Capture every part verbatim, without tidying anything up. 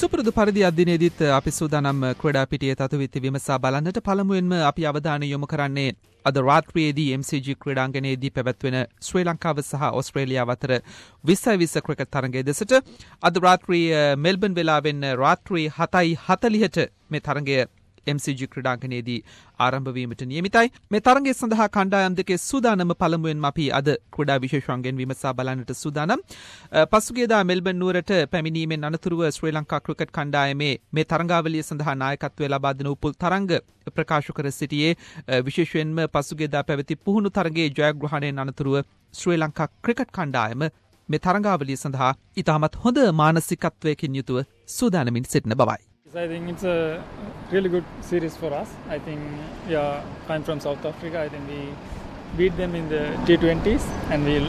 සුපුරුදු පරිදි අදිනේදීත් අපි සූදානම් ක්‍රීඩා පිටියේ තතුවිත්ති විමසා බලන්නට පළමුවෙන්ම අපි අවධානය යොමු කරන්නේ අද රාත්‍රියේදී එම් සී ජී ක්‍රීඩාංගණයේදී පැවැත්වෙන ශ්‍රී ලංකාව සහ ඕස්ට්‍රේලියාව අතර විස්සයි විස්ස ක්‍රිකට් තරගය දෙසට අද රාත්‍රියේ මෙල්බන් වෙලාවෙන් රාත්‍රී හතයි හතලිහට මේ තරගය එම් සී ජී ක්‍රීඩාංගණයේදී ආරම්භ වීමට නියමිතයි. මේ තරගය සඳහා කණ්ඩායම් දෙකේ සූදානම පළමුවෙන්ම අපි අද ක්‍රීඩා විශේෂඥයන් විමසා බලන්නට සූදානම්. පසුගියදා මෙල්බන් නුවරට පැමිණීමෙන් අනතුරුව ශ්‍රී ලංකා ක්‍රිකට් කණ්ඩායමේ මේ තරගාවලිය සඳහා නායකත්වය ලබා දෙන උපුල් තරංග ප්‍රකාශ කර සිටියේ විශේෂයෙන්ම පසුගියදා පැවති පුහුණු තරගයේ ජයග්‍රහණයෙන් අනතුරුව ශ්‍රී ලංකා ක්‍රිකට් කණ්ඩායම මේ තරගාවලිය සඳහා ඉතාමත් හොඳ මානසිකත්වයකින් යුතුව සූදානමින් සිටින බවයි. I think it's a really good series for us. I think we are coming from South Africa. I think we beat them in the T twenties and we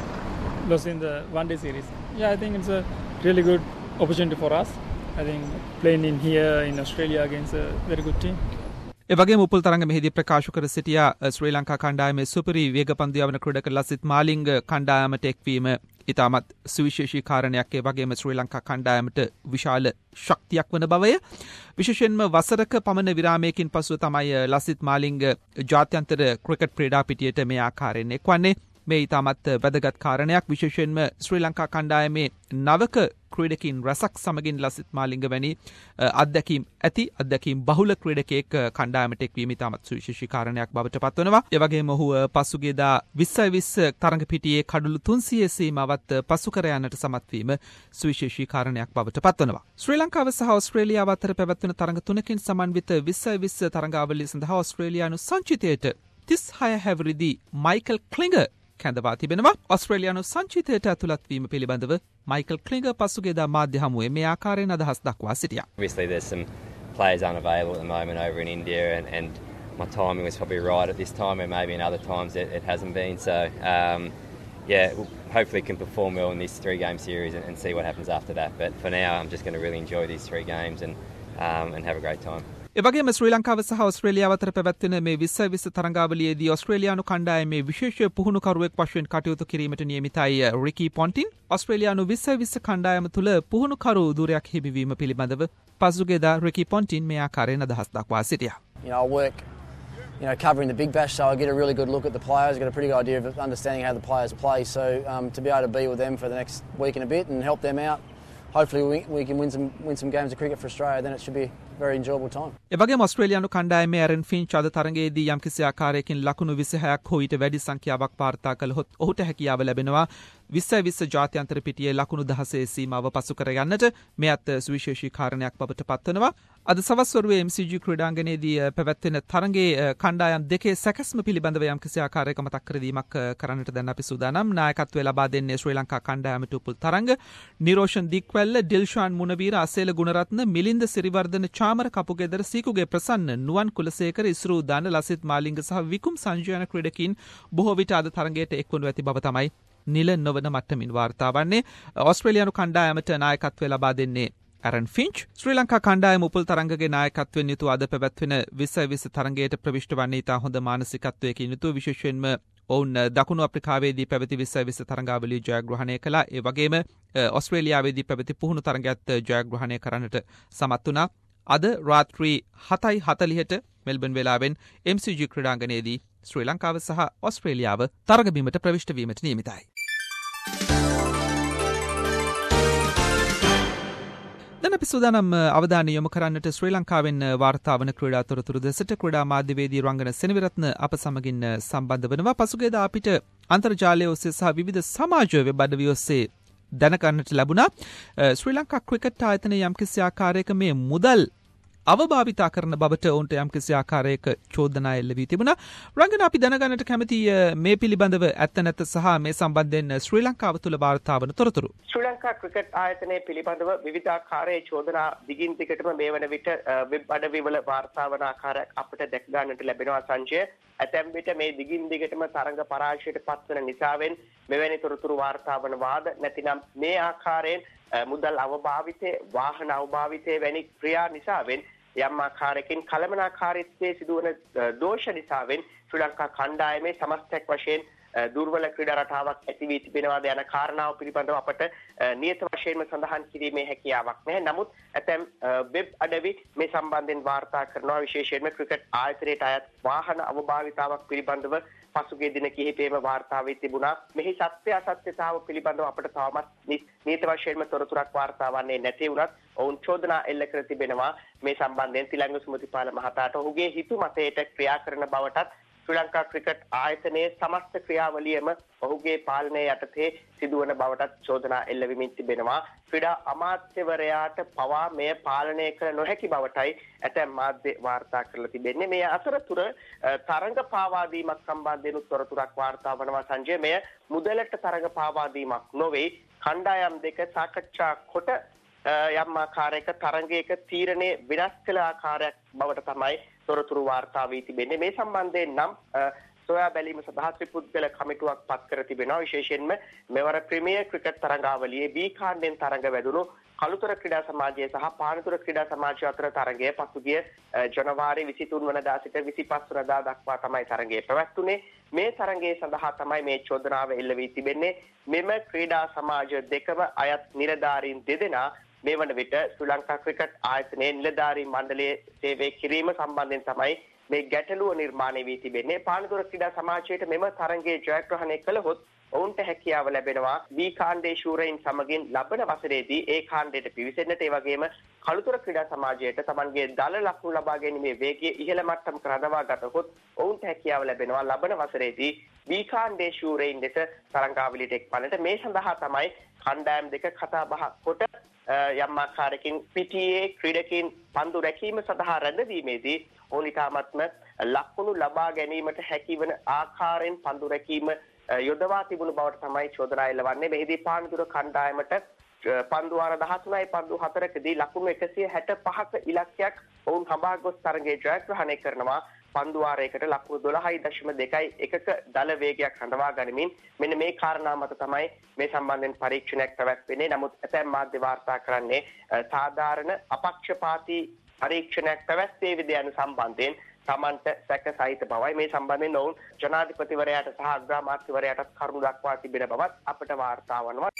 lost in the one day series. Yeah, I think it's a really good opportunity for us. I think playing in here in Australia against a very good team. එවැගේම උපුල් තරංග මෙහිදී ප්‍රකාශ කර සිටියා ශ්‍රී ලංකා කණ්ඩායමේ සුපිරි වේගපන්දු යවන ක්‍රීඩක ලසිත් මාලිංග කණ්ඩායමට එක්වීම ඉතාමත් සුවිශේෂී කාරණයක්. ඒ වගේම ශ්‍රී ලංකා කණ්ඩායමට විශාල ශක්තියක් වන බවය. විශේෂයෙන්ම වසරක පමණ විරාමයකින් පසුව තමයි ලසිත් මාලිංග ජාත්‍යන්තර ක්‍රිකට් ක්‍රීඩා පිටියට මේ ආකාරයෙන් එක්වන්නේ. මේ ඉතාමත් වැදගත් කාරණයක්. විශේෂයෙන්ම ශ්‍රී ලංකා කණ්ඩායමේ නවක ක්‍රීඩකින් රසක් සමගින් ලසිත් මාලිංග වැනි අත්දැකීම් ඇති අත්දැකීම් බහුල ක්‍රීඩකයෙක් කණ්ඩායමට එක්වීම ඉතාමත් සුවිශේෂී කාරණයක් බවට පත්වනවා. ඒ වගේම ඔහු පසුගියදා විස්සයි විස්ස තරඟ පිටියේ කඩලු තුන්සියයේ සීමාවත් පසු කර යන්නට සමත් වීම සුවිශේෂී කාරණයක් බවට පත්වනවා. ශ්‍රී ලංකාව සහ ඕස්ට්‍රේලියාව අතර පැවැත්වෙන තරඟ තුනකින් සමන්විත විස්සයි විස්ස තරඟාවලිය සඳහා ඕස්ට්‍රේලියානු සංචිතයට තිස්හය හැවිරිදි මයිකල් ක්ලිඟ කැඳවා තිබෙනවා. ඔස්ට්‍රේලියානු සංචිතයට ඇතුළත් වීම පිළිබඳව මයිකල් ක්ලිඟ පසුගියදා මාධ්‍ය හමුවේ මේ ආකාරයෙන් අදහස් දක්වා සිටියා. Obviously there's some players unavailable at the moment over in India and, and my timing was probably right at this time and maybe in other times it, it hasn't been. So um, yeah, we'll hopefully can perform well in this three game series and, and see what happens after that. But for now I'm just going to really enjoy these three games and, um, and have a great time. එවගේම ශ්‍රී ලංකාව සහ ඕස්ට්‍රේලියාව අතර පැවැත්වෙන මේ විස්සයි විස්ස තරඟාවලියේදී ඕස්ට්‍රේලියානු කණ්ඩායමේ විශේෂ පුහුණුකරුවෙක් වශයෙන් කටයුතු කිරීමට නියමිතයි රිකි පොන්ටින්. ඕස්ට්‍රේලියානු විස්සයි විස්ස කණ්ඩායම තුළ පුහුණුකරු ධුරයක් හිමිවීම පිළිබඳව පසුගියදා රිකි පොන්ටින් මේ ආකාරයෙන් අදහස් දක්වා සිටියා. You know, I work, you know, covering the Big Bash, so I get a really good look at the players, I get a pretty good idea of understanding how the players play. So um, to be able to be with them for the next week and a bit and help them out, hopefully we, we can win some win some games of cricket for Australia. Then it should be a very enjoyable time. එවැගේම ඕස්ට්‍රේලියානු කණ්ඩායමේ ඇරන් ෆින්ච් අද තරගයේදී යම්කිසි ආකාරයකින් ලකුණු විසිහයක් හෝ ඊට වැඩි සංඛ්‍යාවක් වාර්තා කළහොත් ඔහුට හැකියාව ලැබෙනවා විස්සයි විස්ස ජාත්‍යන්තර පිටියේ ලකුණු දහසේ සීමාව පසු කර යන්නට. මෙයත් සුවිශේෂී කාරණයක් බවට පත්වනවා. අද සවස් වරුවේ එම් සී ජී ක්‍රීඩාංගණයේදී පැවැත්වෙන තරගයේ කණ්ඩායම් දෙකේ සැකස්ම පිළිබඳව යම්කිසි ආකාරයක මතක් කර දීමක් කරන්නට දැන් අපි සූදානම්. නායකත්වය ලබා දෙන්නේ ශ්‍රී ලංකා කණ්ඩායමට උපුල් තරංග. නිරෝෂන් දික්වැල්ල, ඩිල්ෂාන් මුණවීර, අසේල ගුණරත්න, මිලින්ද සිරිවර්ධන, චාමර කපුගෙදර, සීකුගේ ප්‍රසන්න, නුවන් කුලසේකර, ඉස්රු දාන, ලසිත් මාලිංග සහ විකුම් සංජය යන ක්‍රීඩකීන් බොහෝ විට අද තරගයට එක්වනු ඇති බව තමයි නිල නොවන මට්ටමින් වාර්තා වන්නේ. ඕස්ට්‍රේලියානු කණ්ඩායමට නායකත්වය ලබා දෙන්නේ ඇරන් ෆින්ච්. ශ්‍රී ලංකා කණ්ඩායම උපුල් තරංගගේ නායකත්වයෙන් යුතු අද පැවැත්වෙන විස්සයි විස්ස තරගයට ප්‍රවිෂ්ඨ වන්නේ ඉතා හොඳ මානසිකත්වයකින් යුතු. විශේෂයෙන්ම ඔවුන් දකුණු අප්‍රිකාවේදී පැවති විස්සයි විස්ස තරඟාවලිය ජයග්‍රහණය කළා. ඒ වගේම ඕස්ට්‍රේලියාවේදී පැවති පුහුණු තරගයත් ජයග්‍රහණය කරන්නට සමත් වුණා. අද රාත්‍රී හතයි හතලිහට මෙල්බන් වෙලාවෙන් එම් සී ජී ක්‍රීඩාංගණයේදී ශ්‍රී ලංකාව සහ ඕස්ට්‍රේලියාව තරගබිමට ප්‍රවිෂ්ඨ වීමට නියමිතයි. දැන් අපි සූදානම් අවධානය යොමු කරන්නට ශ්‍රී ලංකාවෙන් වාර්තා වන ක්‍රීඩා තොරතුරු දෙසට. ක්‍රීඩා මාධ්‍යවේදී රංගන සෙනවිරත්න අප සමගින් සම්බන්ධ වෙනවා. පසුගියදා අපිට අන්තර්ජාලය ඔස්සේ සහ විවිධ සමාජ වෙබ් අඩවි ඔස්සේ දැනගන්නට ලැබුණා ශ්‍රී ලංකා ක්‍රිකට් ආයතනයේ යම්කිසි ආකාරයක මේ මුදල් අවභාවිතා කරන බවට ඔවුන්ට යම්කිසි ආකාරයක චෝදනා එල්ල වී තිබුණා. රංගන අපි දැනගන්නට කැමති මේ පිළිබඳව ඇත්ත නැත්ත සහ මේ සම්බන්ධයෙන් ශ්‍රී ලංකාව තුළ වාර්තා වන තොරතුරු. ශ්‍රී ලංකා ක්‍රිකට් ආයතනයේ පිළිබඳව විවිධාකාරයේ චෝදනා දිගින් දිගටම මේ වන විට වෙබ් අඩවිවල වාර්තා වන ආකාරයක් අපිට දැක ගන්නට ලැබෙනවා සංජය. ඇතැම් විට මේ දිගින් දිගටම තරඟ පරාජයට පත්වන නිසාවෙන් මෙවැනි තොරතුරු වාර්තා වන වාද නැතිනම් මේ ආකාරයෙන් මුදල් අවභාවිතය, වාහන අවභාවිතය වැනි ක්‍රියා නිසාවෙන් යම් ආකාරයකින් කළමනාකාරීත්වයේ සිදුවන දෝෂ නිසාවෙන් ශ්‍රී ලංකා කණ්ඩායමේ සමස්තයක් වශයෙන් දුර්වල ක්‍රීඩා රටාවක් ඇති වී තිබෙනවාද යන කාරණාව පිළිබඳව අපට නියත වශයෙන්ම සඳහන් කිරීමේ හැකියාවක් නැහැ. නමුත් ඇතැම් වෙබ් අඩවි මේ සම්බන්ධයෙන් වාර්තා කරනවා, විශේෂයෙන්ම ක්‍රිකට් ආයතනයට අයත් වාහන අවභාවිතාවක් පිළිබඳව පසුගිය දින කිහිපෙම වාර්තා වී තිබුණා. මෙහි සත්‍ය අසත්‍යතාව පිළිබඳව අපට තවමත් නියත වශයෙන්ම තොරතුරක් වාර්තා වන්නේ නැති වුණත් ඔවුන් චෝදනා එල්ල කර තිබෙනවා මේ සම්බන්ධයෙන් තිලංග සුමතිපාල මහතාට ඔහුගේ හිතු මතයට ක්‍රියා කරන බවටත් ශ්‍රී ලංකා ක්‍රිකට් ආයතනයේ සමස්ත ක්‍රියාවලියම ඔහුගේ පාලනය යටතේ සිදුවන බවටත් චෝදනා එල්ල වෙමින් තිබෙනවා. ක්‍රීඩා අමාත්‍යවරයාට පවා මෙය පාලනය කළ නොහැකි බවටයි ඇතැම් මාධ්‍ය වාර්තා කරලා තිබෙන්නේ. මේ අතරතුර තරඟ පාවා දීමක් සම්බන්ධයෙන් තොරතුරක් වාර්තා වනවා සංජය. මෙය මුදලට තරඟ පාවා දීමක් නොවේ. කණ්ඩායම් දෙක සාකච්ඡා කොට යම් ආකාරයක තරඟයක තීරණය වෙනස් කළ ආකාරයක් බවට තමයි තොරතුරු වාර්තා වී තිබෙන්නේ. මේ සම්බන්ධයෙන් නම් සොයා බැලීම සඳහා ත්‍රිපුද්ගල කමිටුවක් පත් කර තිබෙනවා. විශේෂයෙන්ම මෙවර ප්‍රීමියර් ක්‍රිකට් තරඟාවලියේ බී කාණ්ඩෙන් තරඟ වැදුණු කළුතර ක්‍රීඩා සමාජය සහ පානතුර ක්‍රීඩා සමාජය අතර තරඟය පසුගිය ජනවාරි විසිතුන් වනදා සිට විසිපස් වනදා දක්වා තමයි තරඟය පැවැත්වුණේ. මේ තරඟය සඳහා තමයි මේ චෝදනාව එල්ල වී තිබෙන්නේ. මෙම ක්‍රීඩා සමාජ දෙකම අයත් නිලධාරීන් දෙදෙනා මේ වන විට ශ්‍රී ලංකා ක්‍රිකට් ආයතනයේ නිලධාරී මණ්ඩලයේ සේවය කිරීම සම්බන්ධයෙන් තමයි මේ ගැටලුව නිර්මාණය වී තිබෙන්නේ. පානදුර ක්‍රීඩා සමාජයට මෙම තරඟයේ ජයග්‍රහණය කළහොත් ඔවුන්ට හැකියාව ලැබෙනවා බී කාණ්ඩේ ශූරයින් සමගින් ලබන වසරේදී ඒ කාණ්ඩයට පිවිසෙන්නට. ඒ වගේම කළුතර ක්‍රීඩා සමාජයට තමන්ගේ දල ලකුණු ලබා ගැනීමේ වේගය ඉහළ මට්ටමක රඳවා ගතහොත් ඔවුන්ට හැකියාව ලැබෙනවා ලබන වසරේදී බී කාණ්ඩේ ශූරයින් ලෙස තරඟාවලියට එක්වන්නට. මේ සඳහා තමයි කණ්ඩායම් දෙක කතා බහ කොට යම් ආකාරයකින් පිටියේ ක්‍රීඩකින් පන්දු රැකීම සඳහා රැඳවීමේදී ඔවුන් ඉතාමත්ම ලකුණු ලබා ගැනීමට හැකිවන ආකාරයෙන් පන්දු රැකීම යොදවා තිබුණු බවට තමයි චෝදනා එල්ලවන්නේ. මෙහිදී පානදුර කණ්ඩායමට පන්දු වාර දහතුනයි පන්දු හතරකදී ලකුණු එකසිය හැට පහක ඉලක්කයක් ඔවුන් හඹා ගොස් තරඟයේ ජයග්‍රහණය කරනවා. පන්දු වාරයකට ලකුණු දොළහයි දශම දෙකයි එකක දල වේගයක් රඳවා ගනිමින් මෙන්න මේ කාරණා මත තමයි මේ සම්බන්ධයෙන් පරීක්ෂණයක් පැවැත්වෙන්නේ. නමුත් ඇතැම් මාධ්‍ය වාර්තා කරන්නේ සාධාරණ අපක්ෂපාතී පරීක්ෂණයක් පැවැත්වේවිද යන සම්බන්ධයෙන් තමන්ට සැක සහිත බවයි. මේ සම්බන්ධයෙන් ඔවුන් ජනාධිපතිවරයාට සහ අග්‍රාමාත්‍යවරයාටත් කරුණු දක්වා තිබෙන බවත් අපට වාර්තා වනවා.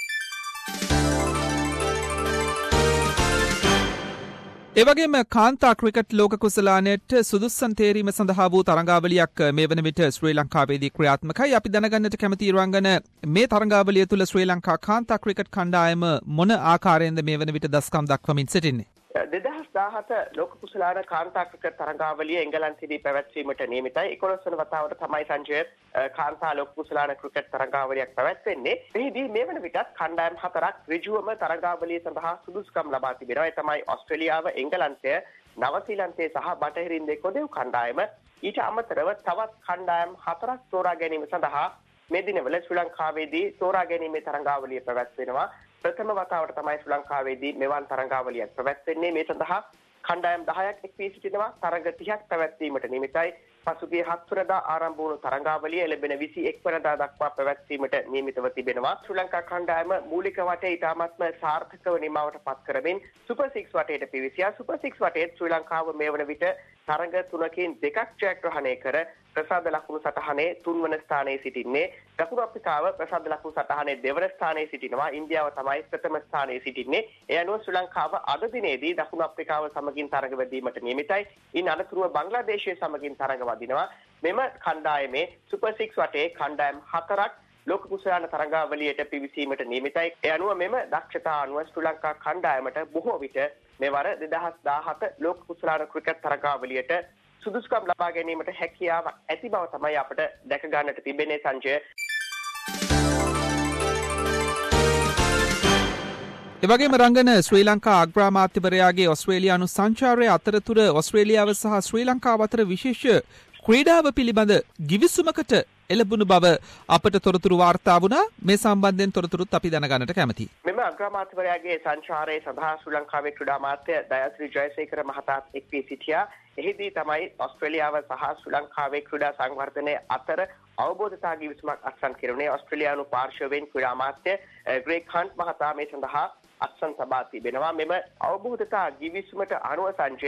එවගේම කාන්තා ක්‍රිකට් ලෝක කුසලානයට සුදුස්සන් තේරීම සඳහා වූ තරඟාවලියක් මේ වන විට ශ්‍රී ලංකාවේදී ක්‍රියාත්මකයි. අපි දැනගන්නට කැමති රංගන මේ තරඟාවලිය තුළ ශ්‍රී ලංකා කාන්තා ක්‍රිකට් කණ්ඩායම මොන ආකාරයෙන්ද මේ වන විට දස්කම් දක්වමින් සිටින්නේ? දෙදහස් දාහත ලෝක කුසලාන කාන්තා ක්‍රිකට් තරඟාවලිය එංගලන්තයේදී පැවැත්වීමට නියමිතයි. එකොළොස් වන වතාවට තමයි සංජය කාන්තා ලෝක කුසලාන ක්‍රිකට් තරඟාවලියක් පැවැත්වෙන්නේ. එහිදී මේ වන විටත් කණ්ඩායම් හතරක් ඍජුවම තරඟාවලිය සඳහා සුදුසුකම් ලබා තිබෙනවා. ඒ තමයි ඕස්ට්‍රේලියාව, එංගලන්තය, නවසීලන්තය සහ බටහිර ඉන්දිය කොදෙව් කණ්ඩායම. ඊට අමතරව තවත් කණ්ඩායම් හතරක් තෝරා ගැනීම සඳහා මේ දිනවල ශ්‍රී ලංකාවේදී තෝරා ගැනීමේ තරඟාවලිය පැවැත්වෙනවා. ප්‍රථම වතාවට තමයි ශ්‍රී ලංකාවේදී මෙවන් තරඟාවලියක් පැවැත්වෙන්නේ. මේ සඳහා කණ්ඩායම් දහයක් එක් වී සිටිනවා. තරඟ තිහක් පැවැත්වීමට නියමිතයි. පසුගිය හත් වනදා ආරම්භ වුණු තරඟාවලිය ලැබෙන විසි එක් වනදා දක්වා පැවැත්වීමට නියමිතව තිබෙනවා. ශ්‍රී ලංකා කණ්ඩායම මූලික වටේ ඉතාමත්ම සාර්ථකව නිමාවට පත් කරමින් සුපර් සික්ස් වටේට පිවිසියා. සුපර් සික්ස් වටේත් ශ්‍රී ලංකාව මේ වන විට තරඟ තුනකින් දෙකක් ජයග්‍රහණය කර ප්‍රසාද ලකුණු සටහනේ තුන්වන ස්ථානයේ සිටින්නේ. දකුණු අප්‍රිකාව ප්‍රසාද ලකුණු සටහනේ දෙවන ස්ථානයේ සිටිනවා. ඉන්දියාව තමයි ප්‍රථම ස්ථානයේ සිටින්නේ. ඒ අනුව ශ්‍රී ලංකාව අද දිනේදී දකුණු අප්‍රිකාව සමගින් තරඟ වැදීමට නියමිතයි. ඉන් අනතුරුව බංග්ලාදේශය සමගින් තරඟ වදිනවා. මෙම කණ්ඩායමේ සුපර් සික්ස් වටේ කණ්ඩායම් හතරක් ලෝක කුසලාන තරඟාවලියට පිවිසීමට නියමිතයි. ඒ අනුව මෙම දක්ෂතා අනුව ශ්‍රී ලංකා කණ්ඩායමට බොහෝ විට මෙවර දෙදහස් දාහත ලෝක කුසලාන ක්‍රිකට් තරඟාවලියට සුදුසුකම් ලබා ගැනීමට හැකියාවක් ඇති බව තමයි අපට දැක ගන්නට තිබෙන්නේ සංජය. එවගේම රංගන ශ්‍රී ලංකා අග්‍රාමාත්‍යවරයාගේ ඔස්ට්‍රේලියානු සංචාරය අතරතුර ඔස්ට්‍රේලියාව සහ ශ්‍රී ලංකාව අතර විශේෂ ක්‍රීඩාව පිළිබඳ ගිවිසුමකට එළඹුණු බව අපට තොරතුරු වාර්තා වුණා. මේ සම්බන්ධයෙන් තොරතුරුත් අපි දැනගන්නට කැමතියි. මෙම අග්‍රාමාත්‍යවරයාගේ සංචාරය සඳහා ශ්‍රී ලංකාවේ ක්‍රීඩා අමාත්‍ය දයාශ්‍රී ජයසේකර මහතාත් එක් වී සිටියා. එහිදී තමයි ඔස්ට්‍රේලියාව සහ ශ්‍රී ලංකාවේ ක්‍රීඩා සංවර්ධනය අතර අවබෝධතා ගිවිසුමක් අත්සන් කෙරුණේ. ඔස්ට්‍රේලියානු පාර්ශවයෙන් ක්‍රීඩා අමාත්‍ය ග්‍රේග් හන්ට් මහතා මේ සඳහා අත්සන් තබා තිබෙනවා. මෙම අවබෝධතා ගිවිසුමට අනුව සංජය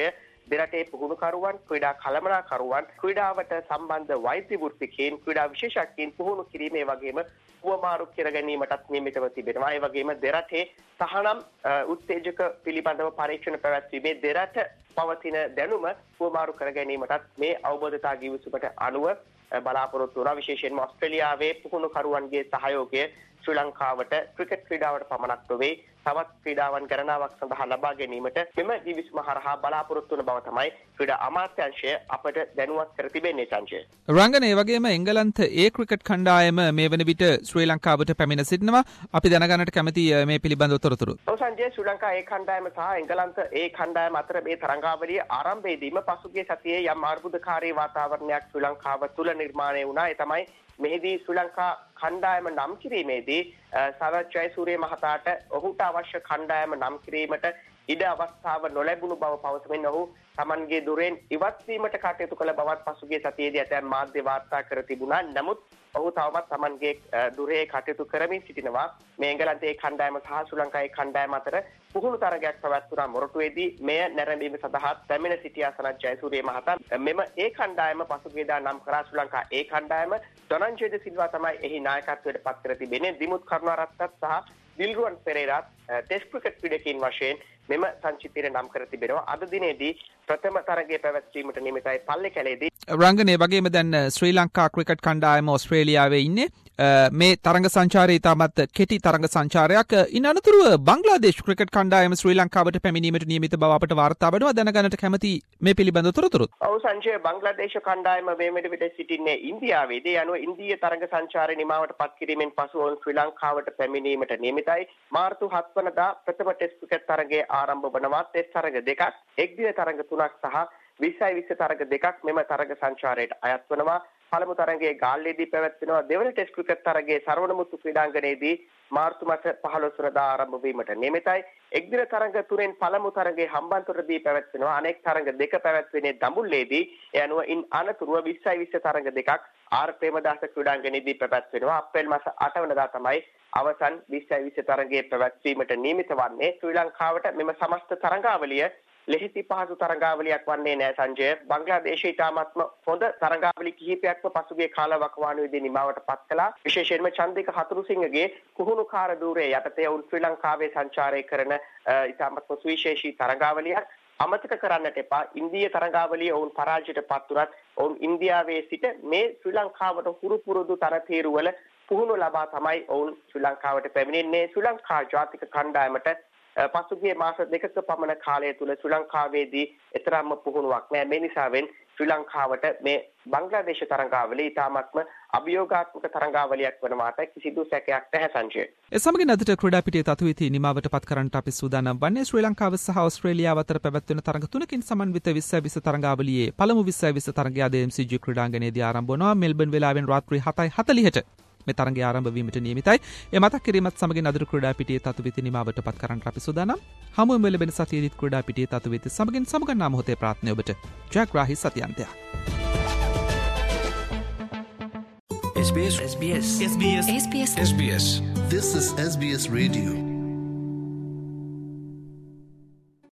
දෙරටේ පුහුණුකරුවන්, ක්‍රීඩා කළමනාකරුවන්, ක්‍රීඩාවට සම්බන්ධ වෛද්‍ය වෘත්තිකයන්, ක්‍රීඩා විශේෂඥයින් පුහුණු කිරීමේ වගේම උවමාරු කර ගැනීමටත් නියමිතව තිබෙනවා. ඒ වගේම දෙරටේ තහනම් උත්තේජක පිළිබඳව පරීක්ෂණ පැවැත්වීමේ දෙරට පවතින දැනුම උවමාරු කර ගැනීමටත් මේ අවබෝධතා ගිවිසුමට අනුව බලාපොරොත්තු වුණා. විශේෂයෙන්ම ඕස්ට්‍රේලියාවේ පුහුණුකරුවන්ගේ සහයෝගය ශ්‍රී ලංකාවට ක්‍රිකට් ක්‍රීඩාවට පමණක් නොවේ තවත් ක්‍රීඩාවන් ගණනාවක් සඳහා ලබා ගැනීමට මෙම ගිවිසුම හරහා බලාපොරොත්තු වන බව තමයි ක්‍රීඩා අමාත්‍යාංශය අපට දැනුවත් කර තිබෙන්නේ සංජය. රංගන ඒ වගේම එංගලන්ත ඒ ක්‍රිකට් කණ්ඩායම මේ වන විට ශ්‍රී ලංකාවට පැමිණ සිටිනවා. අපි දැනගන්නට කැමති මේ පිළිබඳව තොරතුරු. ඔව් සංජය, ශ්‍රී ලංකා ඒ කණ්ඩායම සහ එංගලන්ත ඒ කණ්ඩායම අතර මේ තරඟාවලිය ආරම්භයේදීම පසුගිය සතියේ යම් අර්බුදකාරී වාතාවරණයක් ශ්‍රී ලංකාව තුළ නිර්මාණය වුණා. ඒ තමයි මෙහිදී ශ්‍රී ලංකා කණ්ඩායම නම් කිරීමේදී සරත් ජයසූරිය මහතාට ඔහුට අවශ්‍ය කණ්ඩායම නම් කිරීමට ඉඩ අවස්ථාව නොලැබුණු බව පවසමින් ඔහු තමන්ගේ දුරෙන් ඉවත් වීමට කටයුතු කළ බවත් පසුගිය සතියේදී ඇතැම් මාධ්‍ය වාර්තා කර තිබුණා. නමුත් ඔහු තවමත් තමන්ගේ දුරේ කටයුතු කරමින් සිටිනවා. මේ එංගලන්තයේ කණ්ඩායම සහ ශ්‍රී ලංකාවේ කණ්ඩායම අතර පුහුණු තරගයක් පැවැත්වුණා මොරටුවේදී. මෙය නැරඹීම සඳහා පැමිණ සිටියා සනත් ජයසූරිය මහතා. මෙම ඒ කණ්ඩායම පසුගියදා නම් කරා ශ්‍රී ලංකා ඒ කණ්ඩායම ධනංජය ද සිල්වා තමයි එහි නායකත්වයට පත් කර තිබෙන්නේ. දිමුත් කරුණාරත්නත් සහ දිල්රුවන් පෙරේරාත් ටෙස්ට් ක්‍රිකට් ක්‍රීඩකයින් වශයෙන් මෙම සංචිතයට නම් කර තිබෙනවා. අද දිනේදී ප්‍රථම තරගය පැවැත්වීමට නියමිතයි පල්ලේකැලේදී. රංගනේ වගේම දැන් ශ්‍රී ලංකා ක්‍රිකට් කණ්ඩායම ඕස්ට්‍රේලියාවේ ඉන්නේ. මේ තරඟ සංචාරය ඉතාමත් කෙටි තරඟ සංචාරයක්. ඉන් අනතුරුව බංග්ලාදේශ ක්‍රිකට් කණ්ඩායම ශ්‍රී ලංකාවට පැමිණීමට නියමිත බව අපට වාර්තා වෙනවා. දැනගන්නට කැමති මේ පිළිබඳව තොරතුරු. ඔව් සංජය, බංග්ලාදේශ කණ්ඩායම මේ මෙඩ විට සිටින්නේ ඉන්දියාවේදී. අනුව ඉන්දීය තරඟ සංචාරය නිමාවට පත් කිරීමෙන් පසු ඔවුන් ශ්‍රී ලංකාවට පැමිණීමට නියමිතයි. මාර්තු හත් වනදා ප්‍රථම ටෙස්ට් ක්‍රිකට් තරගයේ ආරම්භ වනවා. ටෙස්ට් තරග දෙකක්, එක් දින තරග තුනක් සහ විස්සයි විස්ස තරග දෙකක් මෙම තරග සංචාරයට අයත් වනවා. පළමු තරගයේ ගාල්ලේදී පැවැත්වෙනවා. දෙවන ටෙස්ට් ක්‍රිකට් තරගයේ සරවණමුතු ක්‍රීඩාංගණයේදී මාර්තු මාස පහළොස් වනදා ආරම්භ වීමට නියමිතයි. එක් දින තරග තුනෙන් පළමු තරගයේ හම්බන්තොටදී පැවැත්වෙනවා. අනෙක් තරග දෙක පැවැත්වෙන්නේ දඹුල්ලේදී. ඒ අනුව ඉන් අනතුරුව විස්සයි විස්ස තරග දෙකක් ආර් ප්‍රේමදාස ක්‍රීඩාංගණයේදී පැවැත්වෙනවා. අප්‍රේල් මාස අට වනදා තමයි අවසන් විස්සයි විස්ස තරගයේ පැවැත්වීමට නියමිත වන්නේ. ශ්‍රී ලංකාවට මෙම සමස්ත තරඟාවලිය ලෙහිසි පහසු තරඟාවලියක් වන්නේ නෑ සංජය. බංග්ලාදේශය ඉතාමත්ම හොඳ තරඟාවලි කිහිපයක්ම පසුගිය කාලවකවානුවේදී නිමාවට පත් කළා. විශේෂයෙන්ම චන්දික හතුරුසිංහගේ කුහුණුකාර ධූරයේ යටතේ වුන් ශ්‍රී ලංකාවේ සංචාරය කරන ඉතාමත්ම සුවිශේෂී තරඟාවලියක්. අමතක කරන්නට එපා, ඉන්දීය තරඟාවලිය ඔවුන් පරාජයට පත් වුණත් ඔවුන් ඉන්දියාවේ සිට මේ ශ්‍රී ලංකාවට හුරු පුරුදු තරතීරුවල පුහුණු ලබා තමයි ඔවුන් ශ්‍රී ලංකාවට පැමිණෙන්නේ. ශ්‍රී ලංකා ජාතික කණ්ඩායමට පසුගිය මාස දෙකක පමණ කාලය තුල ශ්‍රී ලංකාවේදී එතරම්ම පුහුණුවක් නැහැ. මේ නිසාවෙන් ශ්‍රී ලංකාවට මේ බංග්ලාදේශ තරඟාවලිය ඉතාමත්ම අභියෝගාත්මක තරඟාවලියක් වනවාට කිසිදු සැකයක් නැහැ සංජය. ඒ සමගින් අදට ක්‍රීඩා පිටියේ තතුවිති නිමාවට පත් කරන්නට අපි සූදානම් වන්නේ. ශ්‍රී ලංකාව සහ ඕස්ට්‍රේලියාව අතර පැවැත්වෙන තරඟ තුනකින් සමන්විත විස්සයි විස්ස තරඟාවලියේ පළමු විස්සයි විස්ස තරඟය අද එම් සී ජී ක්‍රීඩාංගණයේදී ආරම්භ වනවා. මෙල්බන් වෙලාවෙන් රාත්‍රී හතයි හතළිහට මේ තරඟය ආරම්භ වීමට නියමිතයි. ඒ මතක් කිරීමත් සමගින් අදට ක්‍රීඩා පිටියේ තතුවිති නිමාවට පත් කරන්නට අපි සූදානම්. හමුවෙමු ලැබෙන සතියේදීත් ක්‍රීඩා පිටියේ තතුවිති සමගින් සමගන්නා මොහොතේ ප්‍රාර්ථනාව ඔබට ජයග්‍රාහී සතියන්තයක්. S B S S B S S B S S B S S B S This is S B S Radio.